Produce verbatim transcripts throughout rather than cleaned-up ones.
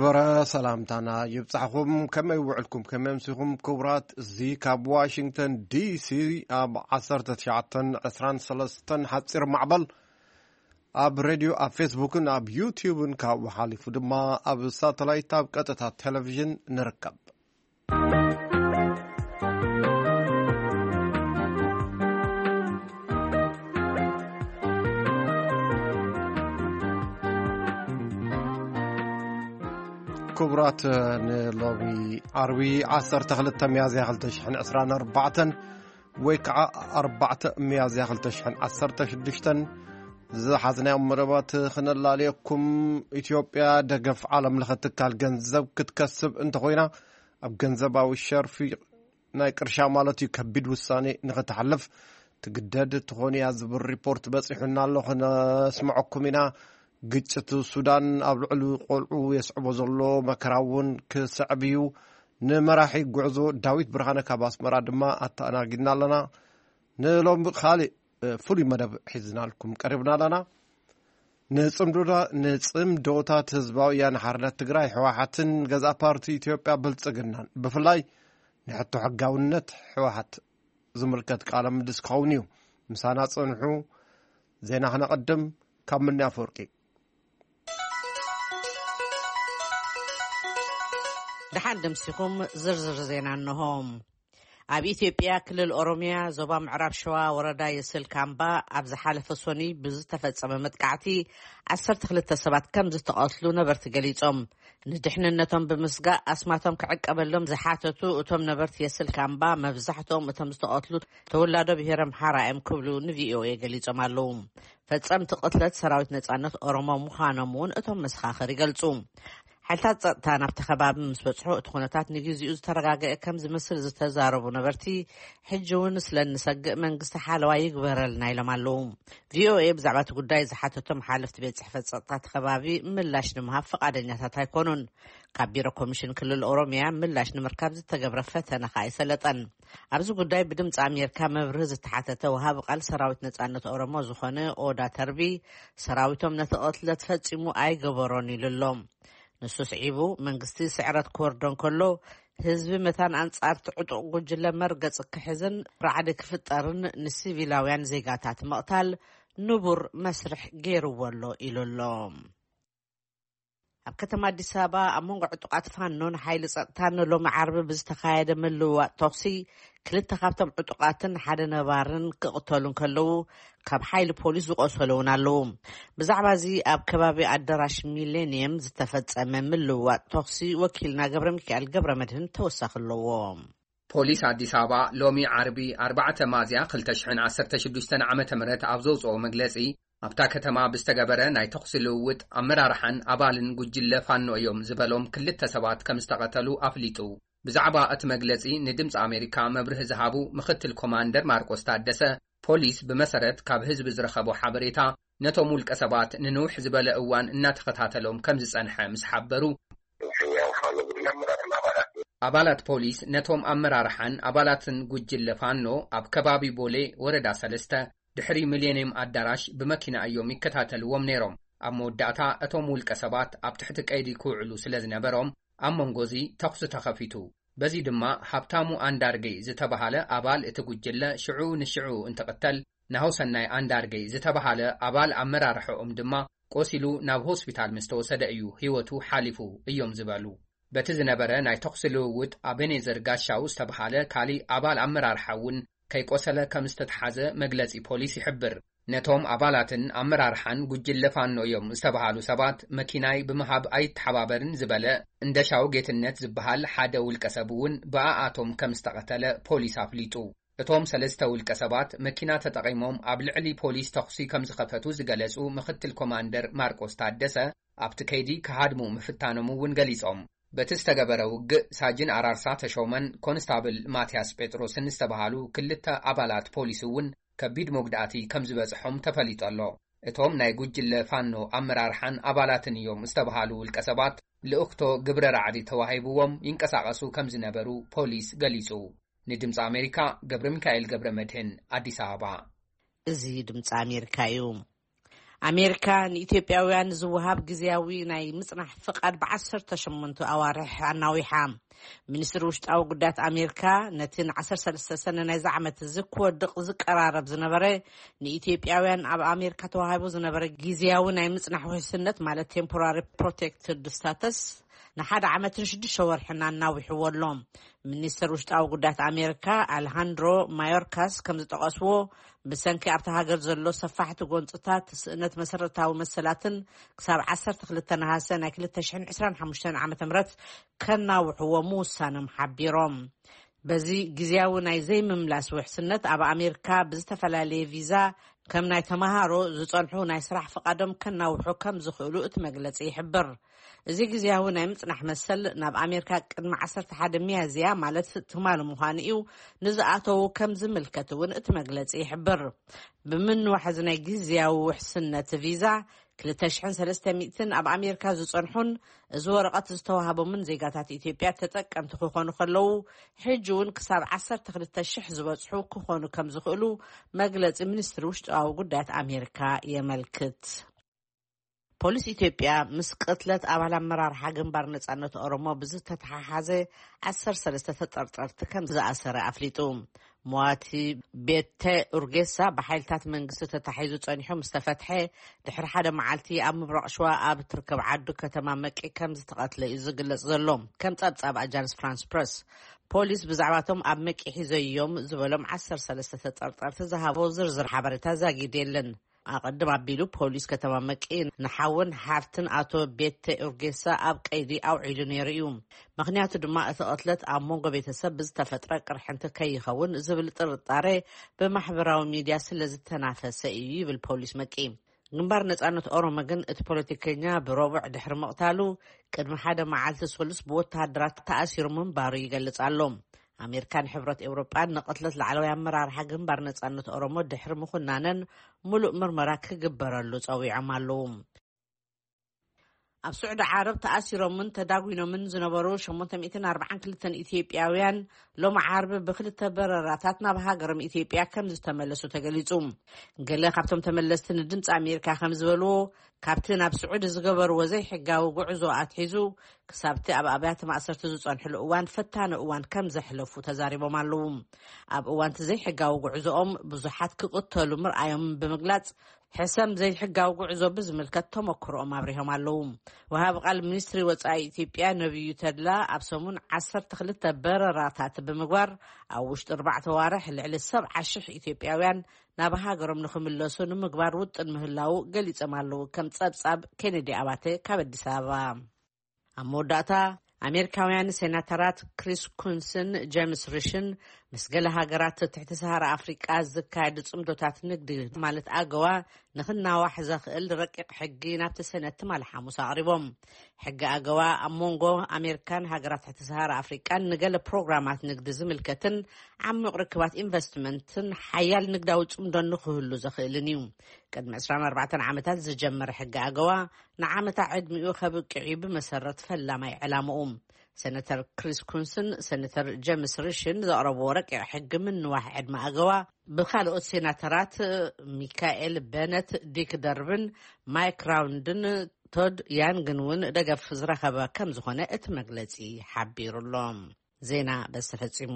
زخبرة سلامتنا يبصحكم كما يوعدكم كما يمسكم كورات زي كاب واشنطن دي سي اب عصرة تشعطن عسران سلستن حتصير معبل اب راديو اب فيسبوك اب يوتيوب كاب وحالف دما اب ساتلايت اب قطعة تلفزيون نركب كبرات نلوبي عربي عصر تغلط ميازي غلطشحن عسران أربعة ويكع أربعة ميازي غلطشحن عصر تشدشتن زحزنا مربات خنا الله عليكم إثيوبيا دقف عالم لختك الجنزب كتكسب انت خوينا أب جنزبا والشرفي نايك رشا مالتي كبيد والثاني نغتحلف تقدد تخوني عزب الريبورت بس إحنا الله خنا اسمعكم هنا ግጭት ሱዳን አብልዑ ቆልዑ የስዕቦ ዘሎ መከራውን ክስዕብዩ ንመራሒ ጉዕዞ ዳዊት ብርሃነ ካባስመራ ድማ አታናግና ኣለና ንሎም ኻሊ ፍሉይ መደብ ሒዝናልኩም ቀርብና ኣለና ንጽምዶታ ንጽምዶታት ህዝባዊ ያን ሓርነት ትግራይ ሕወሓትን ገዛ ፓርቲ ኢትዮጵያ ብልጽግናን ብፍላይ ንሕቶ ሕጋውነት ሕወሓት ዝምልከት ቃለ ምልልስ ክኸውን እዩ ምሳና ጽንሑ ዜና ክነቅድም ካብ ምንያ ፈርቂ دحندم سيكم زرزر زينا النهم اب اثيوبيا كلل اوروميا زوبا معراب شوا وردا يسل كامبا ابز حالف سوني بز تفصم متقعتي عشرة خلت سبات كم زتقاتلو نبرت غليصم ندحننتهم بمسغا اسماتهم كعقبلهم زحاتتو اتم نبرت يسل كامبا مبزحتهم اتم زتقاتلو تولادو بهرم حرائم كبلو نفيو يغليصم علوم فصم تقتلت سراويت نصانت اورومو مخانمون اتم مسخاخر يغلصوم حالات ጸጥታን ኣብቲ ከባቢ ምስ በጽሑ እቲ ኩነታት ንግዚኡ ዝተረጋገአ ከም ዝመስል ዝተዛረቡ ነበርቲ ሕጂ እውን ስለንሰግእ መንግስቲ ሓለዋ ይግበረልና ኢሎም ኣለዉ ቪኦኤ ብዛዕባ እቲ ጉዳይ ዝሓተቶም ሓለፍቲ ቤት ጽሕፈት ጸጥታ ከባቢ ምላሽ ንምሃብ ፈቃደኛታት ኣይኮኑን ካብ ቢሮ ኮሚሽን ክልል ኦሮሚያ ምላሽ ንምርካብ ዝተገብረ ፈተነ ኣይሰለጠን ኣብዚ ጉዳይ ብድምፂ ኣሜሪካ መብርህ ዝተሓተተ ወሃብ ቃል ሰራዊት ነጻነት ኦሮሞ ዝኾነ ኦዳ ተርቢ ሰራዊቶም ነቲ ቅትለት ፈጺሙ ኣይገበሮን ኢሉሎም نسوس عيبو منغستي سعرات كوردون كله حزب متان انصار تعطق ጉጅለ መርገጽ ክሕዝን ረዓደ ክፍጠርን ንሲቪላውያን ዜጋታት መቕታል ንቡር መስርሕ ገይሩወሎ ኢሉሎም ኣብ ከተማ አዲስ አበባ ኣመንጎ ዕጡቃት ፋኖን ሓይሊ ጸጥታን ሎም ዓርብ ብዝተኻየደ ምልውዋጥ ተኽሲ ክልተ ካብቶም ዕጡቃትን ሓደ ነባርን ክቕተሉን ከለው ካብ ሓይሊ ፖሊስ ዝቆሰሉን ኣለዉ ብዛዕባ እዚ ኣብ ከባቢ ኣዳራሽ ሚሌኒየም ዝተፈጸመ ምልውዋጥ ተኽሲ ወኪልና ገብረ ሚካኤል ገብረ መድህን ተወሳኽለዎ ፖሊስ አዲስ አበባ ሎሚ ዓርቢ ኣርባዕተ ሚያዝያ ክልተ ሽሕን ዓሰርተ ሽዱሽተ ዓመተ ምህረት ኣብ ዘውፅኦ መግለጺ ኣብታ ከተማ ብዝተገበረ ናይ ተኽሲ ልውውጥ ኣመራርሓን ኣባልን ጉጅለ ፋኖ እዮም ዝበሎም ክልተ ሰባት ከም ዝተቐተሉ ኣፍሊጡ ብዛዕባ እቲ መግለጺ ንድምፂ ኣሜሪካ መብርህ ዝሃቡ ምክትል ኮማንደር ማርቆስ ታደሰ ፖሊስ ብመሰረት ካብ ህዝቢ ዝረኸቦ ሓበሬታ ነቶም ውልቀ ሰባት ንንውሕ ዝበለ እዋን እናተኸታተሎም ከም ዝጸንሐ ምስ ሓበሩ ኣባላት ፖሊስ ነቶም ኣመራርሓን ኣባላትን ጉጅለ ፋኖ ኣብ ከባቢ ቦሌ ወረዳ ሰለስተ ድሕሪ ሚሌኒየም ኣዳራሽ ብመኪና እዮም ይከታተልዎም ነይሮም ኣብ መወዳእታ እቶም ውልቀ ሰባት ኣብ ትሕቲ ቀይዲ ክውዕሉ ስለ ዝነበሮም ኣብ መንጎዚ ተኽሲ ተኸፊቱ በዚ ድማ ሃብታሙ አንዳርገይ ዝተባሃለ ኣባል እቲ ጉጅለ ሽዑ ንሽዑ እንትቕተል ናሁሰናይ አንዳርገይ ዝተባሃለ ኣባል ኣመራርሕኦም ድማ ቆሲሉ ናብ ሆስፒታል ምስ ተወሰደ እዩ ህይወቱ ሓሊፉ እዮም ዝበሉ በቲ ዝነበረ ናይ ተኽሲ ልውውጥ ኣቤኔዘር ጋሻው ዝተባሃለ ካሊ ኣባል ኣመራርሓውን ከይቆሰለ ከም ዝተተሓዘ መግለጺ ፖሊስ ይሕብር ነቶም ኣባላትን ኣመራርሓን ጉጅለ ፋኖ እዮም ዝተባሃሉ ሰባት መኪናይ ብምሃብ ኣይተሓባበርን ዝበለ እንደሻው ጌትነት ዝበሃል ሓደ ውልቀ ሰብውን ብኣኣቶም ከም ዝተቐተለ ፖሊስ ኣፍሊጡ እቶም ሰለስተ ውልቀ ሰባት መኪና ተጠቒሞም ኣብ ልዕሊ ፖሊስ ተኽሲ ከም ዝኸፈቱ ዝገለጹ ምክትል ኮማንደር ማርቆስ ታደሰ ኣብቲ ከይዲ ከሃድሙ ምፍታኖም እውን ገሊጾም በቲ ዝተገበረ ውግእ ሳጅን ኣራርሳ ተሾመን ኮንስታብል ማቲያስ ጴጥሮስን ዝተባሃሉ ክልተ ኣባላት ፖሊስ እውን ከቢድ መጉዳእቲ ከም ዝበጽሖም ተፈሊጡ ኣሎ እቶም ናይ ጉጅለ ፋኖ ኣመራርሓን ኣባላትን እዮም ዝተባሃሉ ውልቀ ሰባት ልእኽቶ ግብረ ራዕዲ ተዋሂብዎም ይንቀሳቐሱ ከም ዝነበሩ ፖሊስ ገሊጹ ንድምፂ ኣሜሪካ ገብረ ሚካኤል ገብረ መድህን ኣዲስ አበባ እዚ ድምፂ ኣሜሪካ እዩ ኣሜሪካ ንኢትዮጵያውያን ዝውሃብ ግዝያዊ ናይ ምጽናሕ ፍቃድ ብዓሰርተ ሸሞንተ ኣዋርሕ ኣናዊሓ ሚኒስትሪ ውሽጣዊ ጉዳያት ኣሜሪካ ነቲ ንዓሰርተ ሰለስተ ሰነ ናይዚ ዓመት ዝክወድቕ ዝቀራረብ ዝነበረ ንኢትዮጵያውያን ኣብ ኣሜሪካ ተዋሂቡ ዝነበረ ግዝያዊ ናይ ምጽናሕ ውሕስነት ማለት ቴምፖራሪ ፕሮቴክትድ ስታተስ ንሓደ ዓመትን ሽዱሽተ ወርሕና እናዊሕዎ ኣሎ። ሚኒስትሪ ውሽጣዊ ጉዳያት ኣሜሪካ አሌሃንድሮ ማዮርካስ ከም ዝጠቐስዎ ብሰንኪ ኣብቲ ሃገር ዘሎ ሰፋሕቲ ጎንፅታት ስእነት መሰረታዊ መሰላትን ክሳብ ዓሰርተ ክልተ ነሓሰ ናይ ክልተ ሽሕን ዒስራን ሓሙሽተን ዓመተ ምህረት ከናውሕዎ ምውሳኖም ሓቢሮም በዚ ግዝያዊ ናይ ዘይምምላስ ውሕስነት ኣብ ኣሜሪካ ብዝተፈላለየ ቪዛ ከም ናይ ተማሃሮ ዝጸንሑ ናይ ስራሕ ፍቃዶም ከናውሑ ከም ዝኽእሉ እቲ መግለጺ ይሕብር። እዚ ግዝያዊ ናይ ምጽናሕ መሰል ናብ ኣሜሪካ ቅድሚ ዓሰርተ ሓደ ሚያዝያ ማለት ትማል ምዃኑ እዩ ንዝኣተው ከም ዝምልከት እውን እቲ መግለጺ ይሕብር። ብምንዋሕ እዚ ናይ ግዝያዊ ውሕስነት ቪዛ ክልተ ሽሕን ሰለስተ ሚእትን ኣብ ኣሜሪካ ዝጸንሑን እዚ ወረቐት ዝተዋሃቦምን ዜጋታት ኢትዮጵያ ተጠቀምቲ ክኾኑ ከለዉ ሕጂ እውን ክሳብ ዓሰርተ ክልተ ሽሕ ዝበጽሑ ክኾኑ ከም ዝኽእሉ መግለጺ ሚኒስትሪ ውሽጣዊ ጉዳያት ኣሜሪካ የመልክት። ፖሊስ ኢትዮጵያ ምስ ቅትለት ኣባል ኣመራርሓ ግንባር ነጻነት ኦሮሞ ብዝተተሓሓዘ ዓሰርተ ሰለስተ ተጠርጠርቲ ከም ዝኣሰረ ኣፍሊጡ። ሞዋቲ ቤተ ኡርጌሳ ብሓይልታት መንግስቲ ተታሒዙ ጸኒሑ ምስ ተፈትሐ ድሕሪ ሓደ መዓልቲ ኣብ ምብራቕ ሸዋ ኣብ ትርከብ ዓዱ ከተማ መቂ ከም ዝተቐትለ እዩ ዝግለጽ ዘሎ ከም ጸብጻብ ኣጃንስ ፍራንስ ፕረስ። ፖሊስ ብዛዕባቶም ኣብ መቂ ሒዘዮም ዝበሎም ዓሰርተ ሰለስተ ተጠርጠርቲ ዝሃቦ ዝርዝር ሓበሬታ ዛጊድ የለን። ኣቀድም ኣቢሉ ፖሊስ ከተማ መቂ ንሓውን ሓፍትን ኣቶ ቤተ ኡርጌሳ ኣብ ቀይዲ ኣውዒሉ ነይሩ እዩ። ምክንያቱ ድማ እቲ ቅትለት ኣብ ሞንጎ ቤተሰብ ብዝተፈጥረ ቅርሕንቲ ከይኸውን ዝብል ጥርጣሬ ብማሕበራዊ ሚድያ ስለ ዝተናፈሰ እዩ ይብል ፖሊስ መቂ። ግንባር ነጻነት ኦሮሞ ግን እቲ ፖለቲከኛ ብረቡዕ ድሕሪ ምቕታሉ ቅድሚ ሓደ መዓልቲ ስሉስ ብወተሃደራት ተኣሲሩ ምንባሩ ይገልጽ ኣሎ። ኣሜሪካን ሕብረት ኤውሮጳን ንቅትለት ላዕለዋይ ኣመራርሓ ግንባር ነጻነት ኦሮሞ ድሕሪ ምኹናነን ሙሉእ ምርመራ ክግበረሉ ጸዊዖም ኣለዉ። ኣብ ስዑድ ዓረብ ተኣሲሮምን ተዳጉኖምን ዝነበሩ ሸሞንተ ሚእትን ኣርባዓን ክልተን ኢትዮጵያውያን ሎሚ ዓርቢ ብክልተ በረራታት ናብ ሃገሮም ኢትዮጵያ ከም ዝተመለሱ ተገሊጹ። ገለ ካብቶም ተመለስቲ ንድምፂ ኣሜሪካ ከም ዝበልዎ ካብቲ ናብ ስዑድ ዝገበርዎ ዘይሕጋዊ ጉዕዞ ኣትሒዙ ክሳብቲ ኣብ ኣብያተ ማእሰርቲ ዝጸንሕሉ እዋን ፈታኒ እዋን ከም ዘሕለፉ ተዛሪቦም ኣለዉ። ኣብ እዋንቲ ዘይሕጋዊ ጉዕዞኦም ብዙሓት ክቕተሉ ምርኣዮም ብምግላጽ ሕሰም ዘይሕጋዊ ጉዕዞ ብዝምልከት ተመክሮኦም ኣብሪሆም ኣለዉ። ወሃቢ ቃል ሚኒስትሪ ወጻኢ ኢትዮጵያ ነብዩ ተድላ ኣብ ሰሙን ዓሰርተ ክልተ በረራታት ብምግባር ኣብ ውሽጢ ኣርባዕተ ዋርሕ ልዕሊ ሰብዓ ሽሕ ኢትዮጵያውያን ናብ ሃገሮም ንኽምለሱ ንምግባር ውጥን ምህላው ገሊጾም ኣለዉ ከም ጸብጻብ ኬኔዲ ኣባተ ካብ ኣዲስ ኣበባ። ኣብ መወዳእታ ኣሜሪካውያን ሴናተራት ክሪስ ኩንስን ጄምስ ሪሽን ምስ ገለ ሃገራት ትሕቲ ሰሃራ ኣፍሪቃ ዝካየድ ጽምዶታት ንግዲ ማለት ኣገዋ ንኽናዋሕ ዘኽእል ረቂቕ ሕጊ ናብቲ ሰነት ትማል ሐሙስ ኣቕሪቦም። ሕጊ ኣገዋ ኣብ ሞንጎ ኣሜሪካን ሃገራት ትሕቲ ሰሃራ ኣፍሪቃን ንገለ ፕሮግራማት ንግዲ ዝምልከትን ዓሚቕ ርክባት ኢንቨስትመንትን ሓያል ንግዳዊ ጽምዶን ንኽህሉ ዘኽእልን እዩ። ቅድሚ ዒስራን ኣርባዕተ ዓመታት ዝጀመረ ሕጊ ኣገዋ ንዓመታ ዕድሚኡ ከብቅዕ ብመሰረት ፈላማይ ዕላምኡ ሴናተር ክሪስ ኩንስን ሴናተር ጄምስ ሪሽን ዘቕረብዎ ረቂቕ ሕጊ ምንዋሕ ዕድመ ኣገዋ ብካልኦት ሴናተራት ሚካኤል ቤነት፣ ዲክ ደርብን፣ ማይክ ራውንድን ቶድ ያንግን እውን ደገፍ ዝረኸበ ከም ዝኾነ እቲ መግለጺ ሓቢሩሎም። ዜና በስተፈጺሙ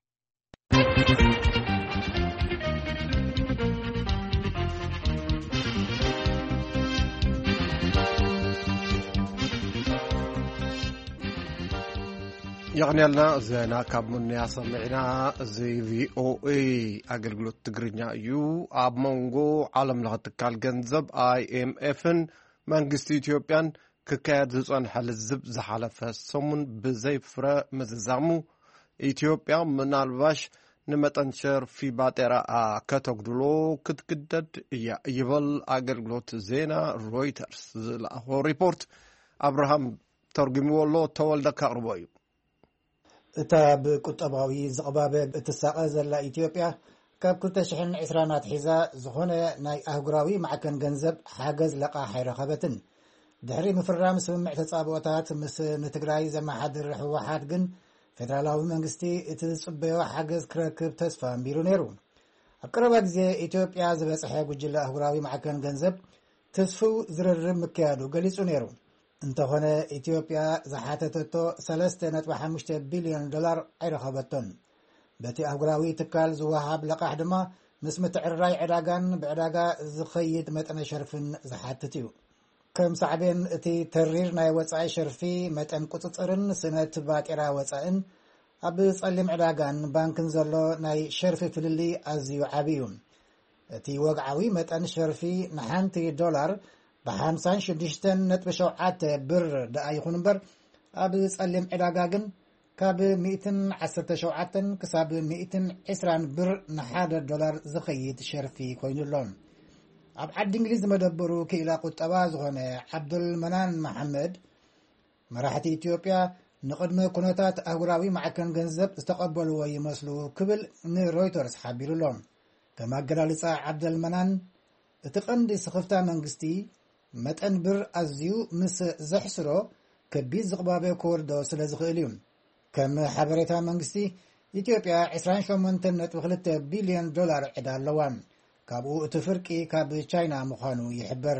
يغنيلنا زينا كاب من يسمعنا زي في او اي اغلغلوت تغرينيا يو اب مونغو عالم لغتكال ገንዘብ اي ام افن መንግስቲ ኢትዮጵያን ክካየድ ዝጸንሐ ልዝብ ዝሓለፈ ሰሙን ብዘይ ፍረ መዝዛሙ ኢትዮጵያ ምናልባሽ ንመጠንሸር ፊ ባጤራ ከተግድሎ ክትግደድ እያ ይበል አገልግሎት ዜና ሮይተርስ ዝላሆ ሪፖርት አብርሃም ተርጉምዎሎ ተወልደ ካቅርቦዩ እታ ብቁጠባዊ ዝቕባበ እትሳቐ ዘላ ኢትዮጵያ ካብ ክልተ ሽሕን ዒስራን ሒዛ ዝኾነ ናይ ኣህጉራዊ ማዕከን ገንዘብ ሓገዝ ለቓሕ ኣይረኸበትን። ድሕሪ ምፍራም ስምምዕ ተጻብኦታት ምስ ንትግራይ ዘመሓድር ህወሓት ግን ፌደራላዊ መንግስቲ እቲ ዝጽበዮ ሓገዝ ክረክብ ተስፋ ኣንቢሩ ነይሩ። ኣብ ቀረባ ግዜ ኢትዮጵያ ዝበጽሐ ጉጅለ ኣህጉራዊ ማዕከን ገንዘብ ተስፉ ዝርርብ ምክያዱ ገሊጹ ነይሩ። እንተኾነ ኢትዮጵያ ዝሓተተቶ ሰለስተ ነጥቢ ሓሙሽተ ቢልዮን ዶላር ኣይረኸበቶን። በቲ ኣህጉራዊ ትካል ዝወሃብ ለቃሕ ድማ ምስ ምትዕርራይ ዕዳጋን ብዕዳጋ ዝኸይድ መጠነ ሸርፍን ዝሓትት እዩ። ከም ሳዕቤን እቲ ተሪር ናይ ወፃኢ ሸርፊ መጠን ቁፅፅርን ስነት ባጤራ ወፃእን ኣብ ጸሊም ዕዳጋን ባንክን ዘሎ ናይ ሸርፊ ፍልሊ ኣዝዩ ዓብዩ። እቲ ወግዓዊ መጠን ሸርፊ ንሓንቲ ዶላር ብሓምሳን ሽዱሽተን ነጥቢ ሸውዓተ ብር ደኣ ይኹን እምበር ኣብ ጸሊም ዕዳጋ ግን ካብ ሚእትን ዓሰርተ ሸውዓተን ክሳብ ሚእትን ዒስራን ብር ንሓደ ዶላር ዝኸይድ ሸርፊ ኮይኑሎም። ኣብ ዓዲ እንግሊዝ ዝመደበሩ ክኢላ ቁጠባ ዝኾነ ዓብዱልመናን መሐመድ መራሕቲ ኢትዮጵያ ንቅድመ ኩነታት ኣህጉራዊ ማዕከን ገንዘብ ዝተቐበልዎ ይመስሉ ክብል ንሮይተርስ ሓቢሩሎም። ከም ኣገላልፃ ዓብዱልመናን እቲ ቀንዲ ስኽፍታ መንግስቲ መጠን ብር ኣዝዩ ምስ ዘሕስሮ ከቢድ ዝቕባበ ክወርዶ ስለ ዝኽእል እዩ። ከም ሓበሬታ መንግስቲ ኢትዮጵያ ዒስራን ሸሞንተ ነጥቢ ክልተ ቢልዮን ዶላር ዕዳ ኣለዋ። ካብኡ እቲ ፍርቂ ካብ ቻይና ምዃኑ ይሕበር።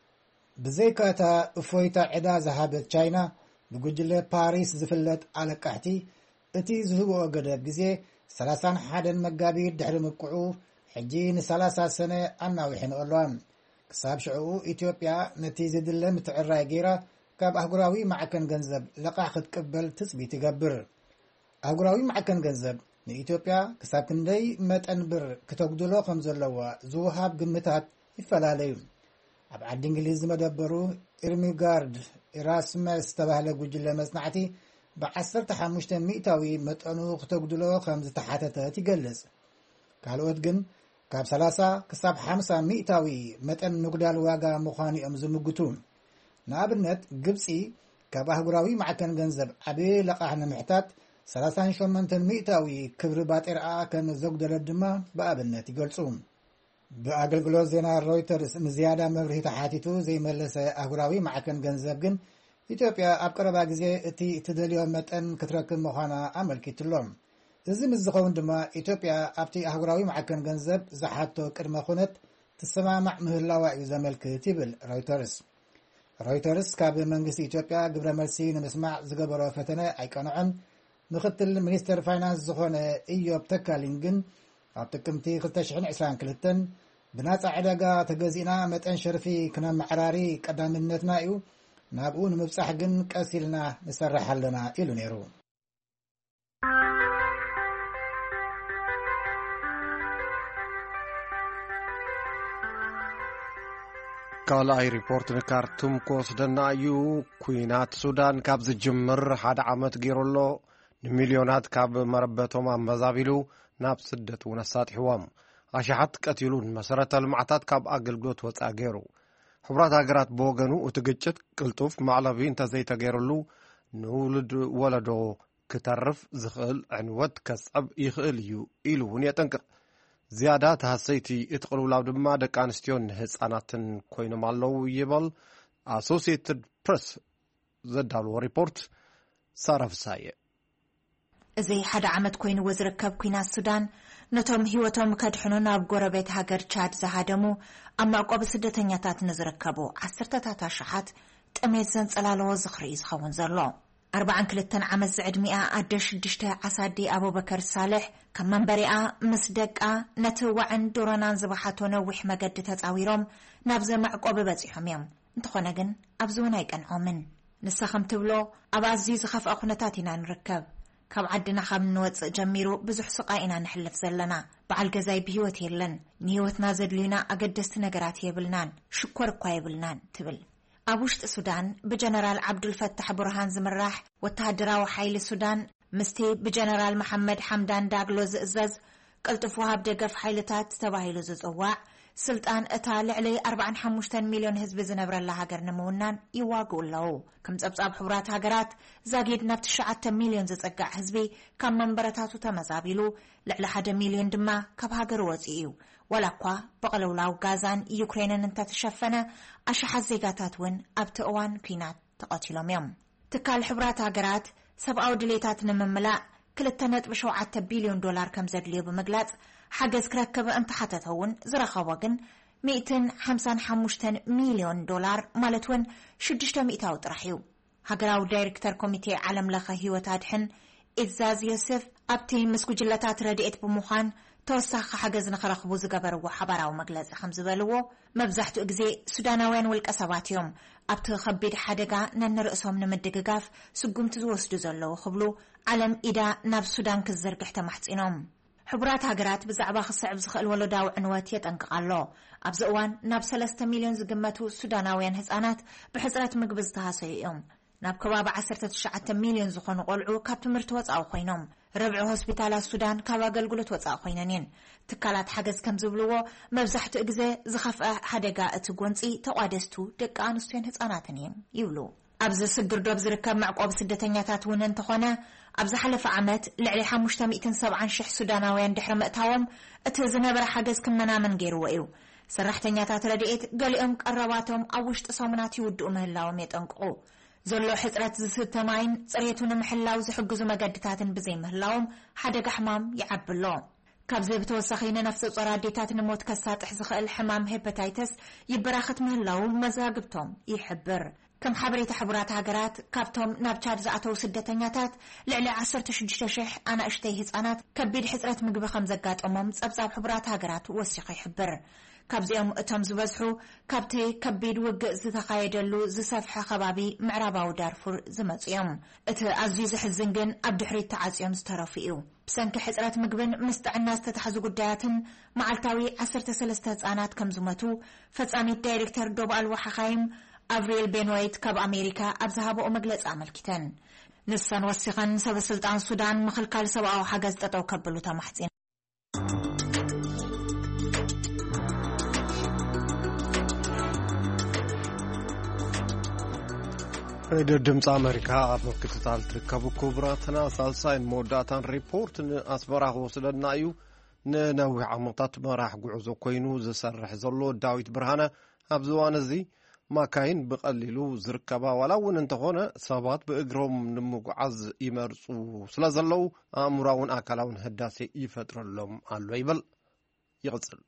ብዘይካታ እፎይታ ዕዳ ዝሃበት ቻይና ብጉጅለ ፓሪስ ዝፍለጥ ኣለቃሕቲ እቲ ዝህብኦ ገደብ ግዜ ሰላሳን ሓደን መጋቢት ድሕሪ ምብቅዑ ሕጂ ንሰላሳ ሰነ ኣናዊሕን ኣለዋ። ክሳብ ሽዑኡ ኢትዮጵያ ነቲ ዝድለ ምትዕራይ ገይራ ካብ ኣህጉራዊ ማዕከን ገንዘብ ለቃሕ ክትቅበል ትፅቢት ይገብር። ኣህጉራዊ ማዕከን ገንዘብ ንኢትዮጵያ ክሳብ ክንደይ መጠን ብር ክተጉድሎ ከም ዘለዋ ዝውሃብ ግምታት ይፈላለዩ። ኣብ ዓዲ እንግሊዝ ዝመደበሩ ኢርሚጋርድ ኢራስመስ ዝተባህለ ጉጅለ መጽናዕቲ ብዓሰርተ ሓሙሽተ ሚእታዊ መጠኑ ክተጉድሎ ከም ዝተሓተተት ይገልጽ። ካልኦት ግን ካብ ሰላሳ ክሳብ ሓምሳ ሚእታዊ መጠን ምጉዳል ዋጋ ምዃኑ እዮም ዝምግቱ። ንኣብነት ግብፂ ካብ ኣህጉራዊ ማዕከን ገንዘብ ዓብዪ ለቃሕ ንምሕታት ሰላሳን ሸሞንተ ሚእታዊ ክብሪ ባጤርኣ ከም ዘጉደለት ድማ ብኣብነት ይገልጹ። ብኣገልግሎት ዜና ሮይተርስ ንዝያዳ መብርሂ ተሓቲቱ ዘይመለሰ ኣህጉራዊ ማዕከን ገንዘብ ግን ኢትዮጵያ ኣብ ቀረባ ግዜ እቲ እትደልዮ መጠን ክትረክብ ምዃና ኣመልኪትሎም። እዚ ምስ ዝኸውን ድማ ኢትዮጵያ ኣብቲ ኣህጉራዊ ማዕከን ገንዘብ ዝሓቶ ቅድመ ኩነት ትሰማማዕ ምህላዋ እዩ ዘመልክት ይብል ሮይተርስ። ሮይተርስ ካብ መንግስቲ ኢትዮጵያ ግብረ መልሲ ንምስማዕ ዝገበሮ ፈተነ ኣይቀንዖን። ምክትል ሚኒስተር ፋይናንስ ዝኾነ ኢዮብ ተካሊን ግን ኣብ ጥቅምቲ ክልተ ሽሕን ዒስራን ክልተን ብናፃ ዕዳጋ ተገዚእና መጠን ሸርፊ ክነመዓራሪ ቀዳምነትና እዩ፣ ናብኡ ንምብፃሕ ግን ቀሲልና ንሰርሕ ኣለና ኢሉ ነይሩ። ካልኣይ ሪፖርት ንካርቱም ክወስደና እዩ። ኩናት ሱዳን ካብ ዝጅምር ሓደ ዓመት ገይሩሎ ንሚልዮናት ካብ መረበቶም ኣመዛቢሉ ናብ ስደት እውን ኣሳጢሕዎም። ኣሽሓት ቀቲሉን መሰረተ ልምዓታት ካብ ኣገልግሎት ወፃእ ገይሩ። ሕቡራት ሃገራት ብወገኑ እቲ ግጭት ቅልጡፍ ማዕለቢ እንተዘይተገይሩሉ ንውልድ ወለዶ ክተርፍ ዝኽእል ዕንወት ከስዕብ ይኽእል እዩ ኢሉ እውን የጠንቅቕ። ዝያዳ ተሃሰይቲ እቲ ቅልውላው ድማ ደቂ ኣንስትዮን ህፃናትን ኮይኖም ኣለዉ ይበል ኣሶሲየትድ ፕሬስ ዘዳልዎ ሪፖርት ሳረፍሳየ። እዚ ሓደ ዓመት ኮይኑ ዝርከብ ኩናት ሱዳን ነቶም ህይወቶም ከድሕኑ ናብ ጎረቤት ሃገር ቻድ ዝሃደሙ ኣብ መዕቆቢ ስደተኛታት ንዝርከቡ ዓሰርተታት ኣሽሓት ጥሜት ዘንጸላለዎ ዝኽሪ ዝኸውን ዘሎ። ኣርባዓን ክልተን ዓመት ዝዕድሚኣ ኣደ ሽዱሽተ ዓሳዲ ኣቡበከር ሳልሕ ከም መንበሪኣ ምስ ደቃ ነቲ ዋዕን ዶሮናን ዝባሓቶ ነዊሕ መገዲ ተፃዊሮም ናብዚ መዕቆቢ በፂሖም እዮም። እንተኾነ ግን ኣብዚ እውን ኣይቀንዖምን። ንሳ ከም ትብሎ ኣብ ኣዝዩ ዝኸፍአ ኩነታት ኢና ንርከብ። ካብ ዓድና ካብ ንወፅእ ጀሚሩ ብዙሕ ስቃይ ኢና ንሕልፍ ዘለና። በዓል ገዛይ ብሂወት የለን። ንሂወትና ዘድልዩና ኣገደስቲ ነገራት የብልናን፣ ሽኮር እኳ የብልናን ትብል። ኣብ ውሽጢ ሱዳን ብጀነራል ዓብዱልፈታሕ ቡርሃን ዝምራሕ ወተሃደራዊ ሓይሊ ሱዳን ምስቲ ብጀነራል መሐመድ ሓምዳን ዳግሎ ዝእዘዝ ቅልጡፍ ወሃብ ደገፍ ሓይልታት ተባሂሉ ዝፅዋዕ ስልጣን እታ ልዕሊ ኣርባዓን ሓሙሽተን ሚልዮን ህዝቢ ዝነብረላ ሃገር ንምውናን ይዋግኡ ኣለዉ። ከም ፀብፃብ ሕቡራት ሃገራት ዛጊድ ናብ ትሽዓተ ሚልዮን ዝፀጋዕ ህዝቢ ካብ መንበረታቱ ተመዛቢሉ ልዕሊ ሓደ ሚልዮን ድማ ካብ ሃገር ወፂኡ እዩ። ወላ እኳ ብቕልውላው ጋዛን ዩክሬንን እንተተሸፈነ ኣሽሓት ዜጋታት እውን ኣብቲ እዋን ኩናት ተቐቲሎም እዮም። ትካል ሕቡራት ሃገራት ሰብኣዊ ድሌታት ንምምላእ ክልተ ነጥቢ ሸውዓተ ቢልዮን ዶላር ከም ዘድልዮ ብምግላጽ ሓገዝ ክረክብ እንተሓተተውን ዝረኸቦ ግን مئة وخمسة وخمسين مليون دولار مالتون شدشت مئة وطرحيو هاجراو دايركتور كوميتي عالم لخ هيوتات حن إزاز يوسف أبتي مسكوجلتات رديت بمخان توسخ حجز نخرخبو زجبرو حبراو مجلس خمس بلوو مبزحتو إجزي سوداناوين والكسبات يوم أبت خبيد حدقة ننرأسهم نمدققاف سقوم تزوسدو زلو خبلو علم إدا ناب سودان كزرقحت محتينهم حبرات هاجرات بزعبا خصعب زخل ولو داو عنوات يتنقالو أبزقوان ناب ثلاثة مليون زقمتو سوداناوين هزانات بحزرات مقبز تهاسيهم ناب كباب عسرة تشعة مليون زخون قلعو كاب تمرت وطاو خوينهم ربع هوسبيتال السودان كابا قلقلت وطاو خوينانين تكالات حجز كم زبلوو مبزحتو إجزي زخف حدقا اتقوانسي توادستو دقا نستوين هزاناتنين يولو أبز سقر دوب زركب معقوب سدتنياتات ونن تخونا أبز حلف عمت لعلي حموشتا مئتين سبعا شح سوداناوين دحر مقتاوم اتهزنا برا حجز كمنا من غيرو وإيو سرحتنياتات رديت قاليهم قرباتهم أوشت صامنات يودو مهلاوم يتنقعو زلو حسرات زستماين صريتون محلاو زحجزو مقادتاتن بزي مهلاوم حدق حمام يعبلو كابزي بتوسخين نفس صراديتات نموت كساتح زخل حمام هيباتيتس يبراخت مهلاو مزاقبتهم يحبر كم حبريت حبرات هاجرات كابتوم نابتشار زعتو سدتنياتات لعلي عسر تشجش شح أنا أشتي هزانات كبيد حسرات مقبة خمزقات أمم تسابزاب حبرات هاجرات ووسيقي حبر كابزيهم اتم زبزحو كابتي كبيد وقع زتقايدلو زسفح خبابي معراباو دارفور زمصيوم ات عزيز حزنجن ابدحري تعزيوم سترافيو بسنك حسرات مقبن مستعناس تتحزو قداتن معالتاوي عسر تسلسة هزانات كم زمتو فتصامي دايركتر دوبال وحخايم أفريل بينويت كاب أمريكا أبزهابو مجلس عمل كتان نسان وسيقن سب السلطان السودان مخلقال سبعو حجز تتو كبلو تمحتين راديو دمص أمريكا أبوكتال تركبو كبراتنا سالساين موداتان ريبورت أسبراه وصلنا أيو ننوع عمطات مراح قعزو كوينو زسرح زلو داويت برهانة أبزوان زي ما كاين بقللو زركبا ولو انتخونا صابات بإقرهم نمقعز يمرسو سلازلو أمراون أكلاون هداسي يفتر لهم قالوا يبل يغزل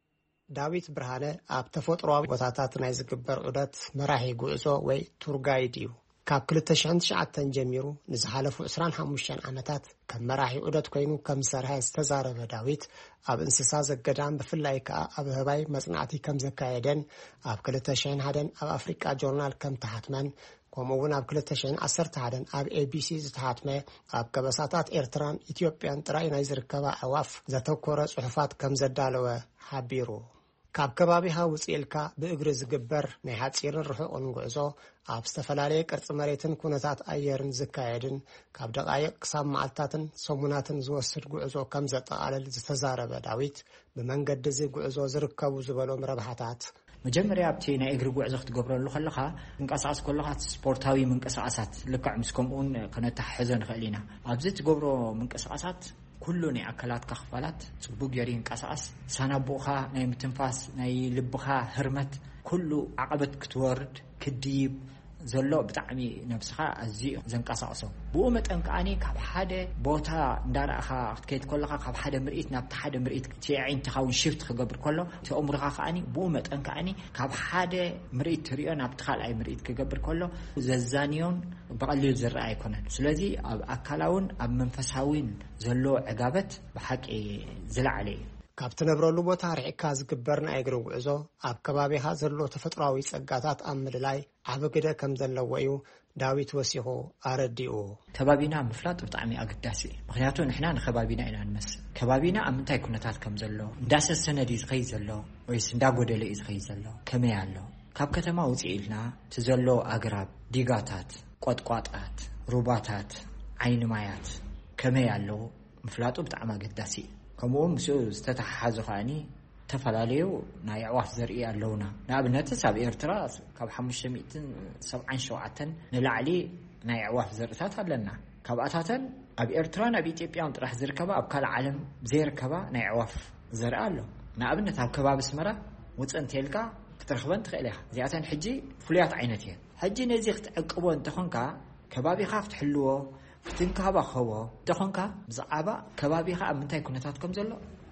داويت برهانة أب تفوتروا بوتاتات نايز قبر عدت مراحي قوزو وي تورغايديو كاب كل تشعن شعتن جميرو نزحالفو عسران حموشان عمتات كم مراحي عدت كوينو كم سرها استزارب داويت أب انسساز القدام بفلايك أب هباي مصنعتي كم زكايدن أب كل تشعن هادن أب أفريقيا جورنال كم تحتمن ومون أب كل تشعن أسر تحدن أب اي بي سي زتحتمه أب كبساتات إيرتران إثيوبيان تراي نايز ركبا عواف زتوكورة صحفات كم زدالوا حبيرو كاب كبابيها وصيلكا بإجر زجبر نهات سيرن رحو ونقعزو أب استفلالي كرت مريتن كونتات أيرن زكايدن كاب دقايق سام معلتاتن صموناتن زوسر قعزو كم زتا على الزتزارب داويت بمنقد زي قعزو زركبو زبالو مربحاتات مجمريا بتي نا إجر قعزو تقبر له خلخا منقصعص كلها سبورتاوي منقصعصات لكع مسكمون كانت تحزن خلينا أبزت قبرو منقصعصات كله ني أكلات كخفالات صبوق يرين قصاص سنابوخا ناي متنفاس ناي لبخا هرمت كله عقبت كتورد كديب زلو بتعمي نفسها أزي زنقصاصو بو متنقاني كاب حدا بوتا ندارخا كيت كلها كاب حدا مريت ناب حدا مريت تي عين تخاون شيفت خبر كله تي عمرها خاني بو متنقاني كاب حدا مريت تريو ناب تخال اي مريت كغبر كله ززانيون بقليل زرع يكونن سلازي اكلاون اب منفساوين زلو عقابت بحق زلعلي كابتن برولو بوتا رعيكا زقبرنا ايقرو عزو اب كبابيها زلو تفطراوي صقاتات امل لاي عبقده كم زلويو داويت وسيخو ارديو كبابينا مفلاط بطعمي اقداسي مخنياتو نحنا نخبابينا اينا نمس كبابينا امنتاي كونتات كم زلو داس السندي زخي زلو ويس ندا غودلي زخي زلو كمي يالو كاب كتما وصيلنا تزلو اقراب ديغاتات قطقاطات روباتات عين مايات كمي يالو مفلاطو بطعم اقداسي كمون مسو استتحازو خاني تفلاليو ناي عواف زرئي اللونا نابنت ساب إيرترا كاب حمشة مئتين سبعين شوعتن نلعلي ناي عواف زرئتات لنا كاب أتاتن أب إيرترا نبي تيبيان راح زركبا أب كل عالم زيركبا ناي عواف زرئ له نابنت هاب كباب اسمرا وتصن تيلكا كترخبن تخيلها زياتن حجي فليات عينتين حجي نزيخ تعقبون تخنكا كبابي خاف تحلوه فتنكا باخوا تخنكا زعابا كبابي خا منتاي كنتاتكم زلو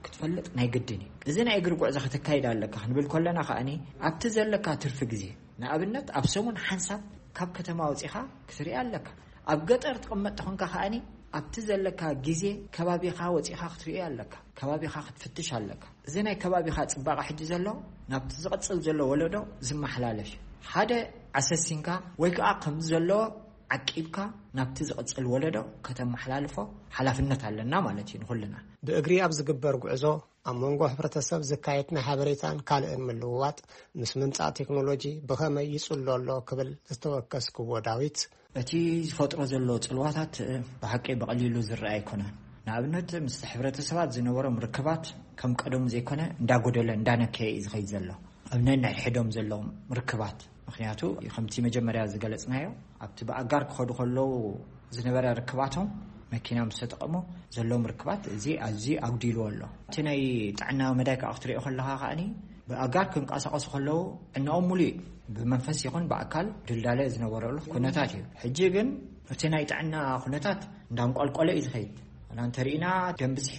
ክትፈልጥ ናይ ግድን እዚ ናይ እግሪ ጉዕዞ ከተካይድ ኣለካ ክንብል ከለና ከኣኒ ኣብቲ ዘለካ ትርፊ ግዜ ንኣብነት ኣብ ሰሙን ሓንሳብ ካብ ከተማ ወፂኻ ክትርኢ ኣለካ ኣብ ገጠር ትቕመጥ ተኾንካ ከኣኒ ኣብቲ ዘለካ ግዜ ከባቢኻ ወፂኻ ክትርኢ ኣለካ ከባቢኻ ክትፍትሽ ኣለካ እዚ ናይ ከባቢኻ ጽባቐ ሕጂ ዘሎ ናብቲ ዝቕጽል ዘሎ ወለዶ ዝመሓላለፍ ሓደ ዓሰሲንካ ወይ ከዓ ከም ዘሎ ዓቂብካ ናብቲ ዝቕጽል ወለዶ ከተመሓላልፎ ሓላፍነት ኣለና ማለት እዩ ንኹልና ብእግሪ ኣብ ዝግበር ጉዕዞ ኣብ መንጎ ሕብረተሰብ ዝካየድ ናይ ሓበሬታን ካልእን ምልውዋጥ ምስ ምምጻእ ቴክኖሎጂ ብኸመይ ይጽሎ ኣሎ ክብል ዝተወከስክዎ ዳዊት እቲ ዝፈጥሮ ዘሎ ጽልዋታት ብሓቂ በቐሊሉ ዝረአ ኣይኮነን ንኣብነት ምስ ሕብረተሰባት ዝነበሮም ርክባት ከም ቀደም ዘይኮነ እንዳጎደለ እንዳነከየ እዩ ዝኸይድ ዘሎ ኣብነን ናይ ሕዶም ዘለዎም ርክባት ምክንያቱ ከምቲ መጀመርያ ዝገለጽናዮ ኣብቲ በኣጋር ክኸዱ ከለዉ ዝነበረ ርክባቶም መኪና ምስ ተጠቐሙ ዘለዎም ርክባት እዚ ኣዝዩ ኣጉዲልዎ ኣሎ እቲ ናይ ጥዕና መዳይ ከዓ ክትሪኦ ከለካ ከኣኒ ብኣጋር ክንቀሳቐሱ ከለዉ ዕናኦም ሙሉእ ብመንፈስ ይኹን ብኣካል ድልዳለ ዝነበረሉ ኩነታት እዩ ሕጂ ግን እቲ ናይ ጥዕና ኩነታት እንዳንቆልቆለ እዩ ዝኸይድ እንተሪእና ደም ብዝሒ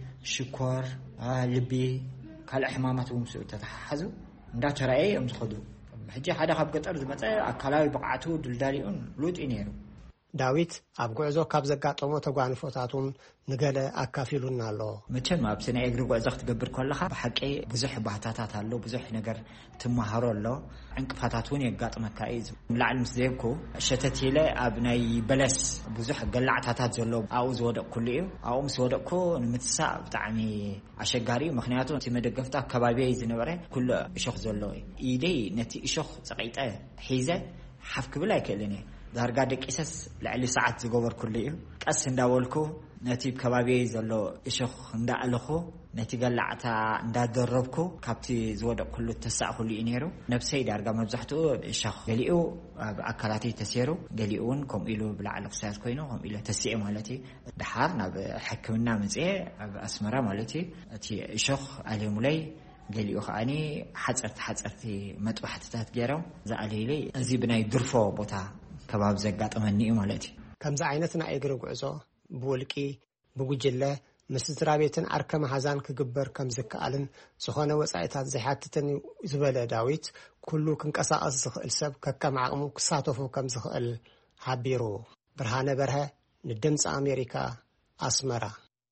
ሽኮር ልቢ ካልእ ሕማማት እውን ምስኡ ተተሓሓዙ እንዳተረኣየ እዮም ዝኸዱ ሕጂ ሓደ ካብ ገጠር ዝመፀ ኣካላዊ ብቕዓቱ ድልዳሊኡን ሉጥ እዩ ነይሩ ዳዊት ኣብ ጉዕዞ ካብ ዘጋጠሞ ተጓንፎታቱን ንገለ ኣካፊሉና ኣሎ መቸም ኣብቲ ናይ እግሪ ጉዕዞ ክትገብር ከለካ ብሓቂ ብዙሕ ባህታታት ኣሎ ብዙሕ ነገር ትመሃሮ ኣሎ ዕንቅፋታት እውን የጋጥመካ እዩ ላዕሊ ምስ ዘይብኩ ሸተት ኢለ ኣብ ናይ በለስ ብዙሕ ገላዕታታት ዘሎ ኣብኡ ዝወደቕ ኩሉ እዩ ኣብኡ ምስ ወደቕኩ ንምትሳእ ብጣዕሚ ኣሸጋሪ እዩ ምክንያቱ እቲ መደገፍታ ከባቢ ዝነበረ ኩሉ እሾኽ ዘለዎ እዩ ኢደይ ነቲ እሾኽ ፀቂጠ ሒዘ ሓፍ ክብል ኣይክእልን እየ ዳርጋ ደቂሰስ ልዕሊ ሰዓት ዝገበር ኩሉ እዩ ቀስ እንዳበልኩ ነቲ ከባቢ ዘሎ እሾኽ እንዳኣለኹ ነቲ ገላዕታ እንዳደረብኩ ካብቲ ዝወደቕ ኩሉ ተሳእ ኩሉ እዩ ነይሩ ነብሰይ ዳርጋ መብዛሕትኡ እሾኽ ገሊኡ ኣብ ኣካላተይ ተሰይሩ ገሊኡ እውን ከምኡ ኢሉ ብላዕሊ ክሳያት ኮይኑ ከምኡ ኢሉ ተሲኤ ማለት እዩ ድሓር ናብ ሕክምና መፅአ ኣብ ኣስመራ ማለት እዩ እቲ እሾኽ ኣልየሙለይ ገሊኡ ከኣኒ ሓፀርቲ ሓፀርቲ መጥባሕትታት ገይሮም ዝኣለይለይ እዚ ብናይ ድርፎ ቦታ ከባቢ ዘጋጠመኒ እዩ ማለት እዩ ከምዚ ዓይነት ናይ እግሪ ጉዕዞ ብውልቂ ብጉጅለ ምስ ስድራቤትን ኣርከ መሓዛን ክግበር ከም ዝከኣልን ዝኾነ ወፃኢታት ዘይሓትትን ዝበለ ዳዊት ኩሉ ክንቀሳቐስ ዝኽእል ሰብ ከከም ዓቕሙ ክሳተፉ ከም ዝኽእል ሓቢሩ ብርሃነ በርሀ ንድምፂ ኣሜሪካ ኣስመራ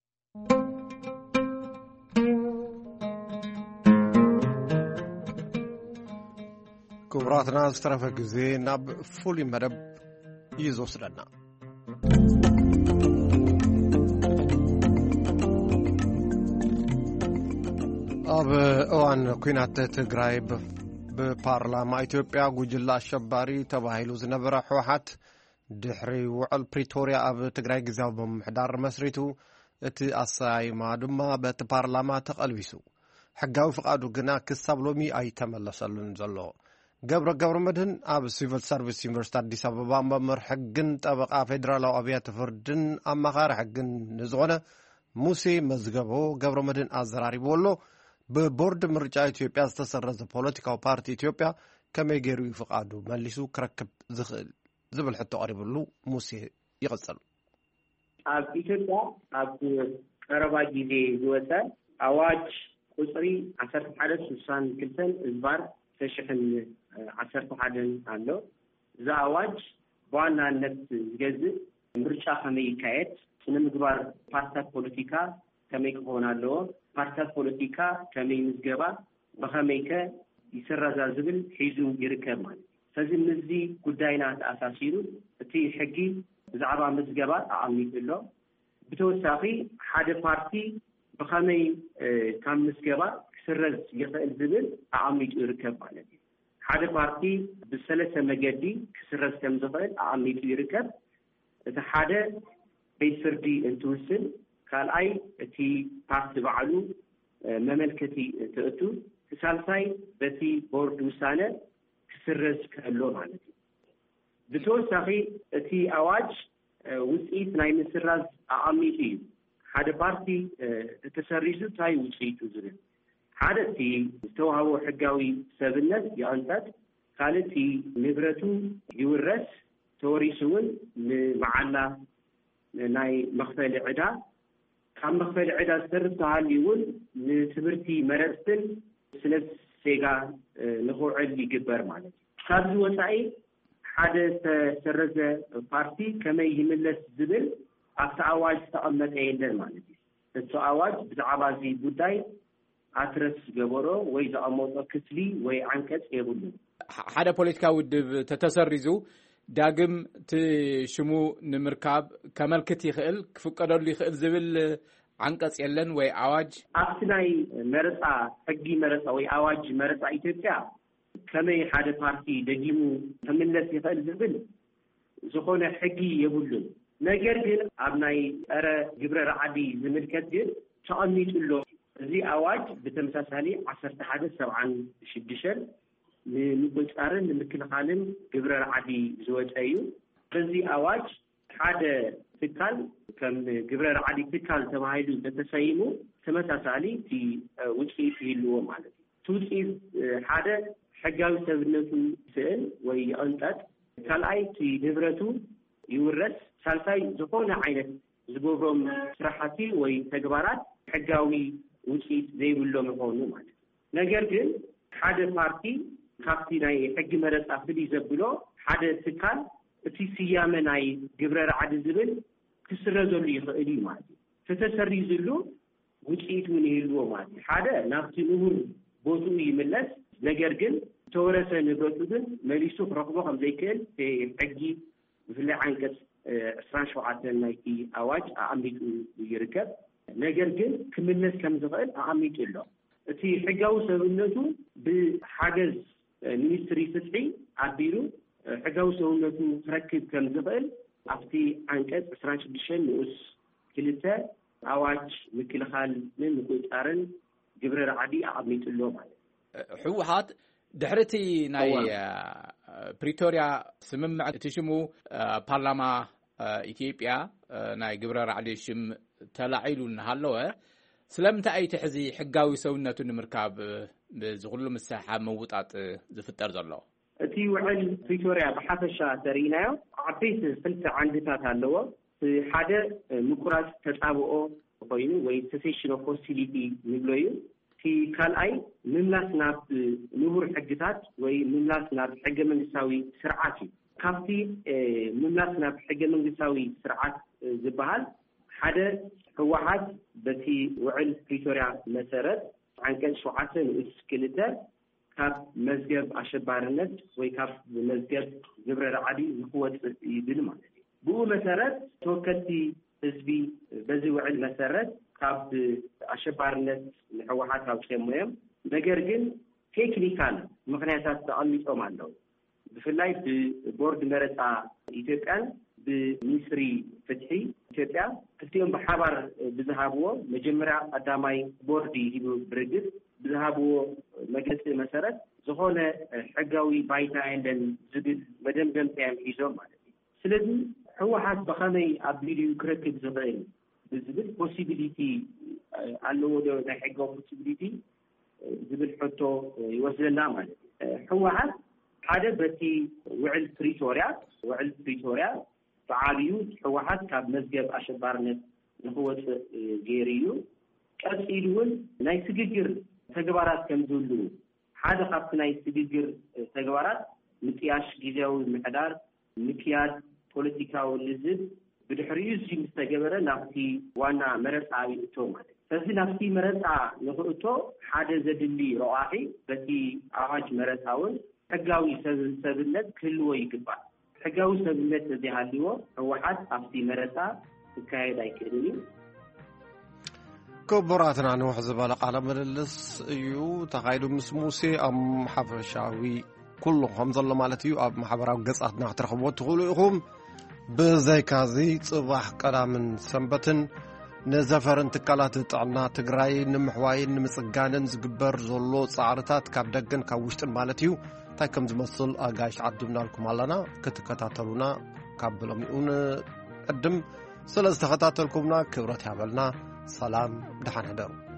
ክቡራትና ዝተረፈ ግዜ ናብ ፍሉይ መደብ እዩ ዝወስደና ኣብ እዋን ኩናት ትግራይ ብፓርላማ ኢትዮጵያ ጉጅለ ኣሸባሪ ተባሂሉ ዝነበረ ሕወሓት ድሕሪ ውዕል ፕሪቶሪያ ኣብ ትግራይ ግዜያዊ ምምሕዳር መስሪቱ እቲ ኣሰያይማ ድማ በቲ ፓርላማ ተቐልቢሱ ሕጋዊ ፍቃዱ ግና ክሳብ ሎሚ ኣይተመለሰሉን ዘሎ ገብረ ገብረ መድህን ኣብ ሲቪል ሰርቪስ ዩኒቨርሲቲ ኣዲስ ኣበባ መምህር ሕግን ጠበቃ ፌደራላዊ ኣብያተ ፍርድን ኣማኻሪ ሕግን ንዝኾነ ሙሴ መዝገቦ ገብረ መድህን ኣዘራሪቡ ኣሎ ብቦርድ ምርጫ ኢትዮጵያ ዝተሰረዘ ፖለቲካዊ ፓርቲ ኢትዮጵያ ከመይ ገይሩ ፍቃዱ መሊሱ ክረክብ ዝኽእል ዝብል ሕቶ ቀሪብሉ ሙሴ ይቕፅል ኣብ ኢትዮጵያ ኣብ ቀረባ ጊዜ ዝወፀ ኣዋጅ ቁፅሪ ዓሰርተ ሓደ ስልሳን ክልተን ዝባር ተሽሕን ዓሰርተ ሓደ ኣሎ እዚ ኣዋጅ በዋናነት ዝገዝእ ምርጫ ከመይ ይካየድ ስነ ምግባር ፓርቲታት ፖለቲካ ከመይ ክኾን ኣለዎ ፓርቲታት ፖለቲካ ከመይ ምዝገባ ብኸመይከ ይስረዛ ዝብል ሒዙ ይርከብ ማለት ስለዚ ነዚ ጉዳይና ተኣሳሲሩ እቲ ሕጊ ብዛዕባ ምዝገባ ኣቐሚጡ ኣሎ ብተወሳኺ ሓደ ፓርቲ ብኸመይ ካብ ምዝገባ ክስረዝ ይኽእል ዝብል ኣቐሚጡ ይርከብ ማለት እዩ ሓደ ፓርቲ ብሰለስተ መገዲ ክስረዝ ከም ዝኽእል ኣቐሚጡ ይርከብ እቲ ሓደ ቤት ፍርዲ እንትውስን ካልኣይ እቲ ፓርቲ ባዕሉ መመልከቲ ትእቱ ሳልሳይ በቲ ቦርድ ውሳነ ክስረዝ ከሎ ማለት እዩ ብተወሳኺ እቲ ኣዋጅ ውፅኢት ናይ ምስራዝ ኣቐሚጡ እዩ ሓደ ፓርቲ ተሰሪዙ እንታይ ውፅኢቱ ዝብል ሓደ እቲ ዝተዋህቦ ሕጋዊ ሰብነት ይቕንጠጥ ካልእቲ ንብረቱ ይውረስ ተወሪሱ እውን ንመዓላ ናይ መኽፈሊ ዕዳ ካብ መክፈል ዕዳ ዝሰርፍ ተሃልዩውን ንትምህርቲ መረፅትን ስለ ዜጋ ንኽውዕል ይግበር ማለት እዩ ካብዚ ወፃኢ ሓደ ዝተሰረዘ ፓርቲ ከመይ ይምለስ ዝብል ኣብቲ ኣዋጅ ዝተቐመጠ የለን ማለት እዩ እቲ ኣዋጅ ብዛዕባ እዚ ጉዳይ ኣትረስ ገበሮ ወይ ዘቐመጦ ክፍሊ ወይ ዓንቀጽ የብሉን ሓደ ፖለቲካዊ ውድብ ተተሰሪዙ ዳግም እቲ ሽሙ ንምርካብ ከመልክት ይኽእል ክፍቀደሉ ይኽእል ዝብል ዓንቀጽ የለን ወይ ኣዋጅ ኣብቲ ናይ መረፃ ሕጊ መረፃ ወይ ኣዋጅ መረፃ ኢትዮጵያ ከመይ ሓደ ፓርቲ ደጊሙ ክምለስ ይኽእል ዝብል ዝኾነ ሕጊ የብሉን ነገር ግን ኣብ ናይ ጸረ ግብረ ረዓዲ ዝምልከት ግን ተቐሚጡሎ እዚ ኣዋጅ ብተመሳሳሊ ዓሰርተ ሓደ ሰብዓን ሽዱሽተ ንምቁፅጻርን ንምክልኻልን ግብረ ረዓዲ ዝወፀ እዩ በዚ ኣዋጅ ሓደ ትካል ከም ግብረ ረዓዲ ትካል ተባሂሉ ተተሰይሙ ተመሳሳሊ እቲ ውፅኢት ይህልዎ ማለት እዩ ውፅኢት ሓደ ሕጋዊ ሰብነቱ ስእል ወይ ይቕንጠጥ ካልኣይ እቲ ንብረቱ ይውረስ ሳልሳይ ዝኾነ ዓይነት ዝገብሮም ስራሕቲ ወይ ተግባራት ሕጋዊ ውፅኢት ዘይብሎም ይኾኑ ማለት እዩ ነገር ግን ሓደ ፓርቲ ካብቲ ናይ ሕጊ መረፃ ፍልይ ዘብሎ ሓደ ትካል እቲ ስያመ ናይ ግብረ ረዓዲ ዝብል ክስረዘሉ ይኽእል እዩ ማለት እዩ ተተሰሪዙሉ ውፅኢት እውን ይህልዎ ማለት እዩ ሓደ ናብቲ ንቡር ቦትኡ ይምለስ ነገር ግን ተወረሰ ንብረቱ ግን መሊሱ ክረኽቦ ከም ዘይክእል ሕጊ ብፍላይ ዓንቀጽ ዕስራን ሸውዓተን ናይቲ ኣዋጅ ኣቐሚጡ ይርከብ ነገር ግን ክምለስ ከም ዝኽእል ኣቐሚጡ ኣሎ እቲ ሕጋዊ ሰብነቱ ብሓገዝ ሚኒስትሪ ፍትሒ ኣቢሉ ሕጋዊ ሰብነቱ ክረክብ ከም ዝኽእል ኣብቲ ዓንቀጽ ዕስራን ሽዱሽተ ንኡስ ክልተ ኣዋጅ ምክልኻልን ምቁፅጻርን ግብረ ረዓዲ ኣቐሚጡሎ ማለት ሕወሓት ድሕርቲ ናይ ፕሪቶሪያ ስምምዕ እቲ ሽሙ ፓርላማ ኢትዮጵያ ናይ ግብረ ረዓዲ ሽም ተላዒሉ እናሃለወ ስለምንታይ እቲ ሕዚ ሕጋዊ ሰውነቱ ንምርካብ ብዝኩሉ ምሳሓብ መውጣጥ ዝፍጠር ዘሎ እቲ ውዕል ፕሪቶሪያ ብሓፈሻ ተሪእናዮ ዓበይቲ ክልተ ዓንድታት ኣለዎ ሓደ ምቁራፅ ተጣብኦ ኮይኑ ወይ ሴሴሽን ኦፍ ሆስቲሊቲ ንብሎ እዩ እቲ ካልኣይ ምምላስ ናብ ንቡር ሕግታት ወይ ምምላስ ናብ ሕገ መንግስታዊ ስርዓት እዩ ካብቲ ምምላስ ናብ ሕገ መንግስታዊ ስርዓት ዝበሃል ሓደ ህወሓት በቲ ውዕል ፕሪቶሪያ መሰረት ዓንቀጽ ሸውዓተ ንኡስ ክልተ ካብ መዝገብ ኣሸባርነት ወይ ካብ መዝገብ ግብረ ረዓዲ ንክወፅእ ይብል ማለት እዩ ብኡ መሰረት ተወከልቲ ህዝቢ በዚ ውዕል መሰረት ካብ ኣሸባርነት ንሕወሓት ኣውፅኦም እዮም ነገር ግን ቴክኒካል ምክንያታት ተቐሚጦም ኣለዉ ብፍላይ ብቦርድ መረፃ ኢትዮጵያን ብሚኒስትሪ ፍትሒ ኢትዮጵያ ክልቲኦም ብሓባር ብዝሃብዎ መጀመርያ ቀዳማይ ቦርዲ ሂቡ ብርግፅ ብዝሃብዎ መግለፂ መሰረት ዝኾነ ሕጋዊ ባይታ የለን ዝብል መደምደምታ ሒዞም ማለት እዩ ስለዚ ሕወሓት ብኸመይ ኣቢሉ ክረክብ ዝኽእል ብዝብል ፖሲቢሊቲ ኣለዎ ዶ ናይ ሕጋዊ ፖሲቢሊቲ ዝብል ሕቶ ይወስደና ማለት እዩ ሕወሓት ሓደ በቲ ውዕል ፕሪቶሪያ ውዕል ፕሪቶሪያ ብዓብዩ ሕወሓት ካብ መዝገብ ኣሸባርነት ንክወፅእ ገይሩ እዩ ቀፂሉ እውን ናይ ስግግር ተግባራት ከም ዝህሉ ሓደ ካብቲ ናይ ስግግር ተግባራት ምጥያሽ ግዜያዊ ምሕዳር ምክያድ ፖለቲካዊ ልዝብ ብድሕሪኡ እዚ ምስተገበረ ናብቲ ዋና መረፃ ይእቶ ማለት ስለዚ ናብቲ መረፃ ንክእቶ ሓደ ዘድሊ ረዋሒ በቲ ኣዋጅ መረፃ እውን ሕጋዊ ሰብነት ክህልዎ ይግባእ ሕጋዊ ሰብነት ዘይሃልዎ ህወሓት ኣብቲ መረፃ ክካየድ ኣይክእልን እዩ ክቡራትና ንውሕ ዝበለ ቃለ ምልልስ እዩ ተኻይዱ ምስ ሙሴ ኣብ ሓፈሻዊ ኩሉ ከም ዘሎ ማለት እዩ ኣብ ማሕበራዊ ገጻትና ክትረኽብዎ ትኽእሉ ኢኹም ብዘይካዚ ጽባሕ ቀዳምን ሰንበትን ነዘፈርን ትካላት ጥዕና ትግራይ ንምሕዋይን ንምጽጋንን ዝግበር ዘሎ ጻዕርታት ካብ ደገን ካብ ውሽጥን ማለት እዩ እንታይ ከም ዝመስል ኣጋይሽ ዓድምናልኩም ኣለና ክትከታተሉና ካብ ብሎሚኡን ቅድም ስለ ዝተኸታተልኩምና ክብረት ያበልና ሰላም ደሓን ሕደሩ